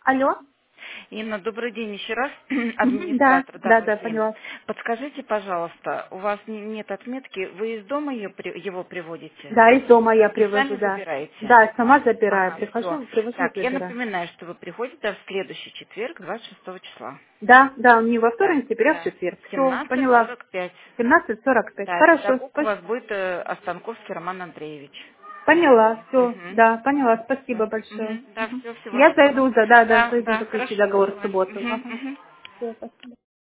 Алло. Инна, добрый день еще раз. Да, Администратор, да, добрый да, день. поняла. Подскажите, пожалуйста, у вас нет отметки, вы из дома его приводите? Да, из дома я И привожу, сами да. забираете? Да, сама забираю. Ага, все. Прихожу, привожу и Так, я забираю. напоминаю, что вы приходите в следующий четверг, 26 числа. Да, да, не во Да, вторник, теперь, а в да. четверг. Все, поняла. 17:45. 17:45. Да, Хорошо, педагог у вас спасибо. будет Останковский Роман Андреевич. Поняла, все, Угу. да, поняла, Все. спасибо большое. Да, все, всего Я доброго. зайду, да, Да, зайду да, заключить хорошо, до договор в свидания. субботу. Угу, Ага. угу. Все, спасибо.